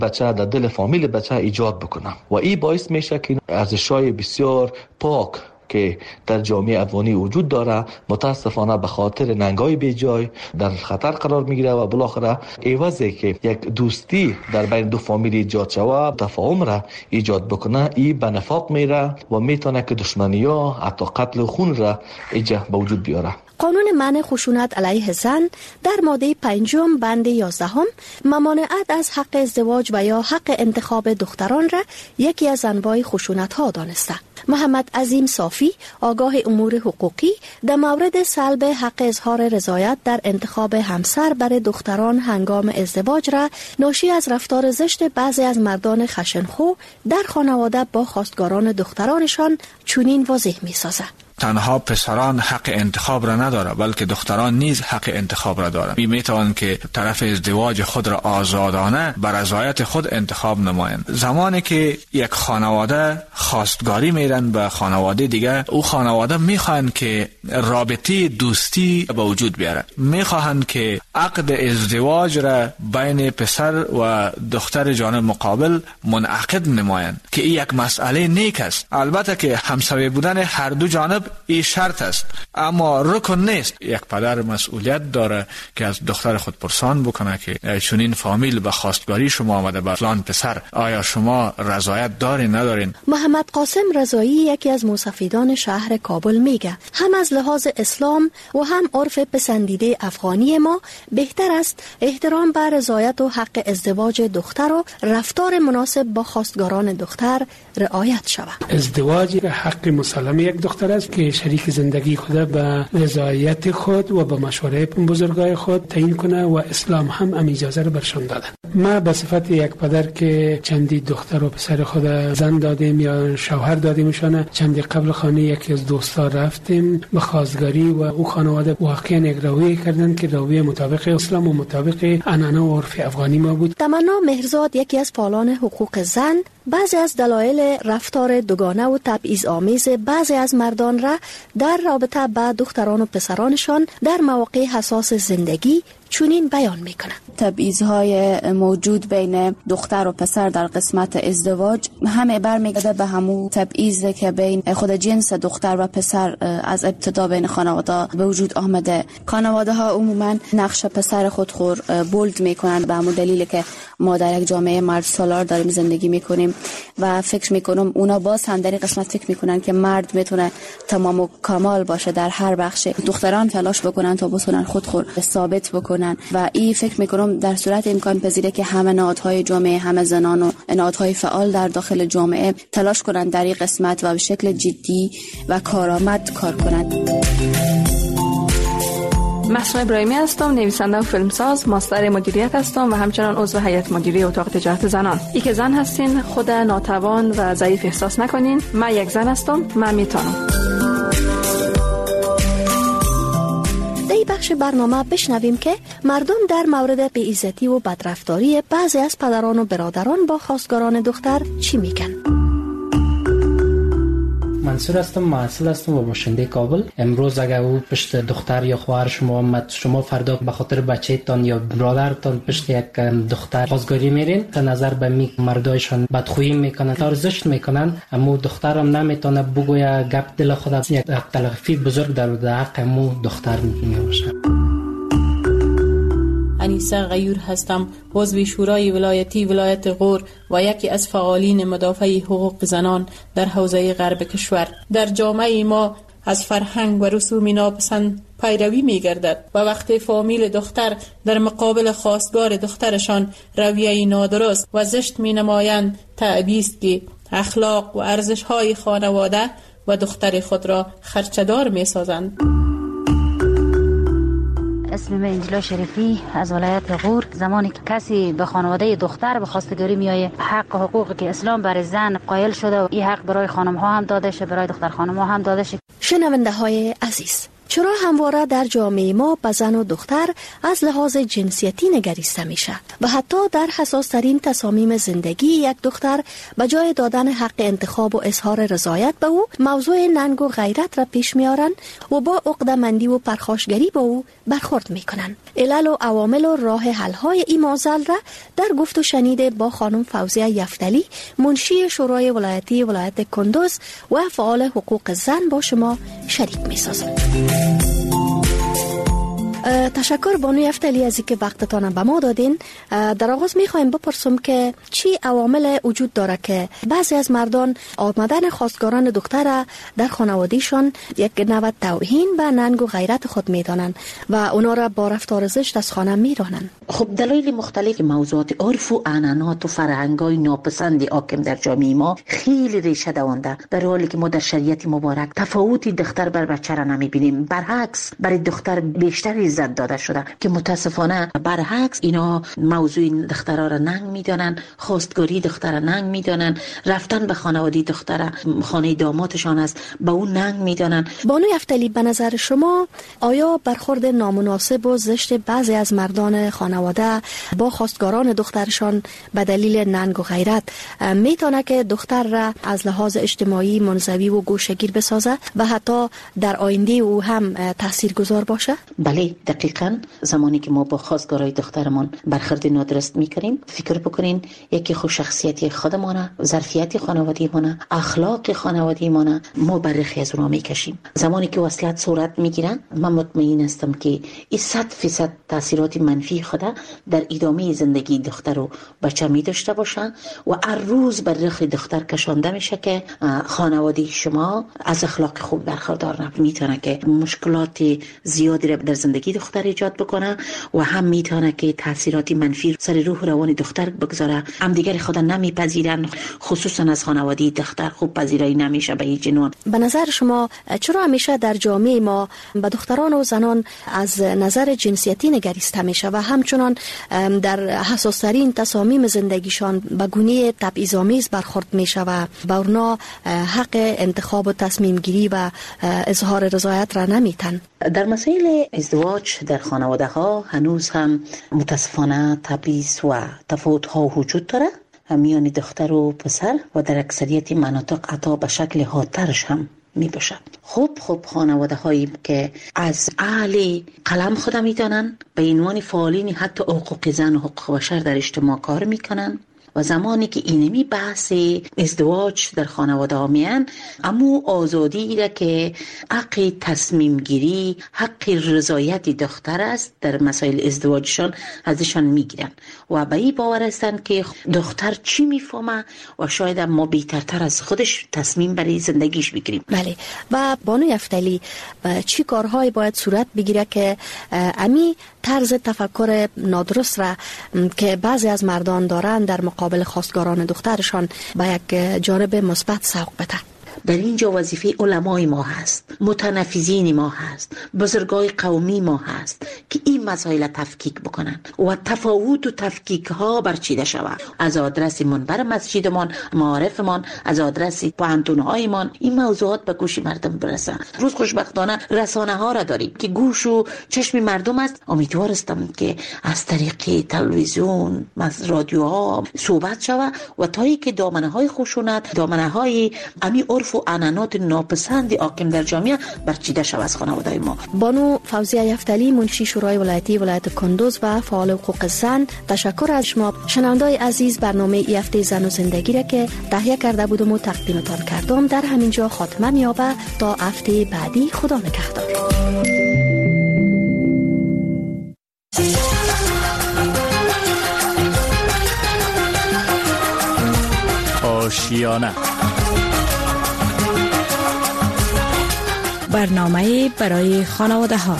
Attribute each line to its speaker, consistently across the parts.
Speaker 1: بچه در دل فامیل بچه ایجاد بکنه و این باعث میشه که ارزش‌های بسیار پاک که در جامعه افغانی وجود داره متاسفانه به خاطر ننگای بیجای در خطر قرار میگیره و بالاخره عوضی که یک دوستی در بین دو فامیل ایجاد شود تفاهم را ایجاد بکنه این به نفاق میره و میتونه که دشمنی ها حتی قتل و خون را ایجاد به وجود بیاره.
Speaker 2: قانون منع خشونت علیه زن در ماده 5 بند 11 ممانعت از حق ازدواج و یا حق انتخاب دختران را یکی از انواع خشونت ها دانسته. محمد عظیم صافی آگاه امور حقوقی در مورد سلب حق اظهار رضایت در انتخاب همسر برای دختران هنگام ازدواج را ناشی از رفتار زشت بعضی از مردان خشنخو در خانواده با خواستگاران دخترانشان چنین واضح می سازد.
Speaker 3: تنها پسران حق انتخاب را نداره بلکه دختران نیز حق انتخاب را دارند. میتوان که طرف ازدواج خود را آزادانه بر رضایت خود انتخاب نمایند. زمانی که یک خانواده خواستگاری میرن به خانواده دیگه، او خانواده میخواهند که رابطه دوستی به وجود بیاره، میخواهند که عقد ازدواج را بین پسر و دختر جانب مقابل منعقد نمایند که این یک مسئله نیک است. البته که همسایه بودن هر دو جانب این شرط است، اما رکن نیست. یک پدر مسئولیت داره که از دختر خود پرسان بکنه که چنین فامیل به خواستگاری شما آمده به فلان پسر، آیا شما رضایت دارین ندارین؟
Speaker 2: محمد قاسم رضایی یکی از مستفیدان شهر کابل میگه هم از لحاظ اسلام و هم عرف پسندیده افغانی ما بهتر است احترام بر رضایت و حق ازدواج دختر و رفتار مناسب با خواستگاران دختر رعایت شود.
Speaker 4: ازدواج حق مسلم یک دختر است که شریک زندگی خود به رضایت خود و به مشوره بزرگای خود تعیین کنه و اسلام هم اجازه رو برشان داده. ما به صفت یک پدر که چندی دختر و پسر خود زن دادیم یا شوهر دادیمشان، چندی قبل خانه یکی از دوستا رفتیم به خواستگاری و او خانواده واقعا یک رویه کردن که رویه مطابق اسلام و مطابق عنعنه و عرف افغانی ما بود.
Speaker 2: تمنا مهرزاد یکی از فعالان حقوق زن بعضی از دلایل رفتار دوگانه و تبعیض آمیز بعضی از مردان را در رابطه با دختران و پسرانشان در مواقع حساس زندگی چنین بیان میکنه.
Speaker 5: تبعیض‌های موجود بین دختر و پسر در قسمت ازدواج همه برمیگرده به همون تبعیض که بین خود جنس دختر و پسر از ابتدا بین خانواده به وجود آمده. خانواده ها عموما نقش پسر خود بولد میکنن به همون دلیل که ما در یک جامعه مرد سالار داریم زندگی میکنیم و فکر میکنم اونا باز هم در این قسمت فکر میکنن که مرد میتونه تمام و کمال باشه در هر بخش. دختران تلاش بکنن تا بتونن خود ثابت بکنن و این فکر میکنم در صورت امکان پذیره که همه نهادهای جامعه، همه زنان و نهادهای فعال در داخل جامعه تلاش کنن در این قسمت و به شکل جدی و کارآمد کار کنند.
Speaker 6: محسن ابراهیمی هستم، نویسنده و فیلمساز، ماستر مدیریت هستم و همچنان عضو هیئت مدیره اتاق تجارت زنان. ای که زن هستین خود ناتوان و ضعیف احساس نکنین. من یک زن هستم، من میتونم.
Speaker 2: در بخش برنامه بشنویم که مردم در مورد بی‌عزتی و بدرفتاری بعضی از پدران و برادران با خواستگاران دختر چی میگن.
Speaker 7: منصور هستم، محصل هستم و باشنده کابل. امروز اگر او پشت دختر یا خواهر شما آمد، شما فردا به خاطر بچه‌تان یا برادرتان پشت یک دختر خواستگاری میرین، به نظر به می مردایشان بدخویی میکنن، تارزشت میکنن، اما دخترم نمیتونه بگویه گپ دل خود از یک تلافی بزرگ در حق مو دختر میشه.
Speaker 8: انیسه غیور هستم، عضو شورای ولایتی ولایت غور و یکی از فعالین مدافع حقوق زنان در حوزه غرب کشور. در جامعه ما از فرهنگ و رسوم ناپسند پیروی می‌گردد و وقتی فامیل دختر در مقابل خواستگار دخترشان رویه نادرست و زشت می‌نمایند، تعبیست که اخلاق و ارزش‌های خانواده و دختر خود را خرچه‌دار می‌سازند.
Speaker 9: اسم من انجلا شریفی از ولایت غور. زمانی که کسی به خانواده دختر به خواستگاری میآید، حق و حقوقی که اسلام برای زن قائل شده و این حق برای خانم ها هم داده شه، برای دختر خانم ها هم داده شه.
Speaker 2: شنونده های عزیز، چرا همواره در جامعه ما به زن و دختر از لحاظ جنسیتی نگریسته میشه و حتی در حساسترین تصامیم زندگی یک دختر به جای دادن حق انتخاب و اظهار رضایت به او موضوع ننگ و غیرت را پیش میارن و با عقده‌مندی و پرخاشگری با او برخورد میکنن. علل و عوامل و راه حل های این معضل را در گفت و شنید با خانم فوزیه یفتلی، منشی شورای ولایتی ولایت کندوز و فعال حقوق زن با شما شریک می سازم. تشکر بانو یفتلی از اینکه وقتتان به ما دادین. در آغاز میخوایم بپرسم که چی عوامل وجود داره که بعضی از مردان آمدن خواستگاران دختر در خانوادهشان یک نوع توهین به ننگ و غیرت خود میدانند و اونا را با رفتار زشت از خانه میرانند؟
Speaker 10: خب دلایل مختلف موضوعات عرف و عنعنات و فرهنگ‌های ناپسند حاکم در جامعه ما خیلی ریشه دوانده، در حالی که ما در شریعت مبارک تفاوتی دختر بر بچه را نمیبینیم. برعکس برای دختر بیشتر عزت داده شده که متاسفانه برعکس اینا موضوع دخترها را ننگ میدانن، خواستگاری دختر را ننگ میدانن، رفتن به خانواده دختر خانه دامادشان است به اون ننگ میدانن.
Speaker 2: بانو یفتلی، به نظر شما آیا برخورد نامناسب و زشت بعضی از مردان خانواده با خواستگاران دخترشان به دلیل ننگ و غیرت میتونه که دختر را از لحاظ اجتماعی منزوی و گوشه‌گیر بسازه و حتی در آینده او هم تاثیرگذار باشه؟
Speaker 10: بله، دقیقاً. زمانی که ما با خواستگارای دخترمان برخورد نادرست میکنیم، فکر بکنین یکی خوش شخصیتی خودمانه، ظرفیت خانوادگیمانه، اخلاق خانوادگیمانه ما برخی از اونها میکشیم. زمانی که وصلت صورت میگیرن، من مطمئن هستم که این 100% تاثیرات منفی خود در ادامه زندگی دختر و بچه می داشته باشن و هر روز بر رخ دختر کشانده میشه که خانواده شما از اخلاق خوب برخوردار نبود. میتونه که مشکلات زیادی را در زندگی دختر ایجاد بکنه و هم میتونه که تاثیرات منفی سر روح روان دختر بگذاره. هم دیگر خود نمیپذیرن، خصوصا از خانواده دختر خوب پذیرایی نمیشه به هیچ نوع.
Speaker 2: به نظر شما چرا همیشه در جامعه ما به دختران و زنان از نظر جنسیتی نگریسته میشه و همچنان در حساس‌ترین تصامیم زندگیشان به گونه تبعیض‌آمیز برخورد میشه و به اونها حق انتخاب و تصمیم گیری و اظهار رضایت را نمیتن؟
Speaker 10: در مسائل ازدواج در خانواده ها هنوز هم متاسفانه تبعیض و تفاوت ها وجود داره میان دختر و پسر و در اکثریت مناطق حتی به شکل حادترش هم می باشد. خوب خانواده هایی که از اهل قلم خود میدانن به عنوان فعالین حتی حقوق زن و حقوق بشر در اجتماع کار میکنن و زمانی که اینمی بحث ازدواج در خانواده ها میان، امو آزادی را که حق تصمیم گیری، حق رضایت دختر است در مسائل ازدواجشان ازشان میگیرن و به این باور هستند که دختر چی میفهمه و شاید ما بهترتر از خودش تصمیم برای زندگیش بگیریم.
Speaker 2: بله. و بانو یفتلی، چی کارهایی باید صورت بگیره که امی طرز تفکر نادرست را که بعضی از مردان دارند در مقابل خواستگاران دخترشان به یک جانب مثبت سوق بده؟
Speaker 10: در اینجا وظیفه علمای ما هست، متنفذین ما هست، بزرگای قومی ما هست که این مسائل تفکیک بکنن و تفاوت و تفکیک ها برچیده شود. از آدرس منبر مسجدمان، معارفمان، از آدرس پوهنتون‌هایمان این موضوعات به گوش مردم برسه. روز خوشبختانه رسانه ها را داریم که گوش و چشم مردم است. امیدوار هستم که از طریق تلویزیون، رادیوها صحبت شود و تایی که دامنه های خشونت، دامنه های امی عرف و عنعنات ناپسند حاکم در جامعه برچیده شود از خانواده ما.
Speaker 2: بانو فوزیه یفتلی، منشی شورای ولایتی ولایت کندوز و فعال حقوق زن، تشکر از شما. شنوندای عزیز، برنامه ای هفته زن و زندگی را که تهیه کرده بودم و تقدیمتان کردم در همینجا خاتمه می‌یابد. تا هفته بعدی، خدا نگهدار.
Speaker 11: آشیانه،
Speaker 12: برنامه برای خانواده ها.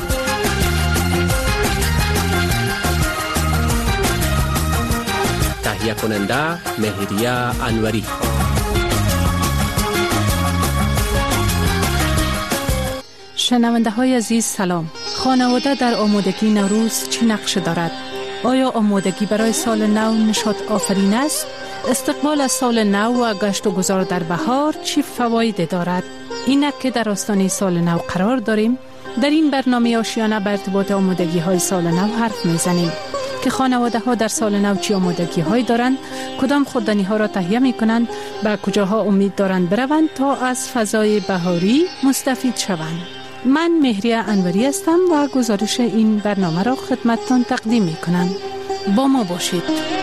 Speaker 11: تهیه کننده مهریه انوری.
Speaker 13: شنونده های عزیز سلام. خانواده در آمادگی نوروز چه نقش دارد؟ آیا آمادگی برای سال نو نشاط آفرین است؟ استقبال از سال نو و گشت و گذار در بهار چه فوایدی دارد؟ اینک که در آستانه سال نو قرار داریم، در این برنامه آشیانه بر ارتباط آمادگی های سال نو حرف میزنیم که خانواده ها در سال نو چه آمادگی هایی دارند، کدام خوردنی ها را تهیه می کنند، به کجاها امید دارند بروند تا از فضای بهاری مستفید شوند. من مهریه انوری هستم و گزارش این برنامه را خدمتتان تقدیم می کنم. با ما باشید.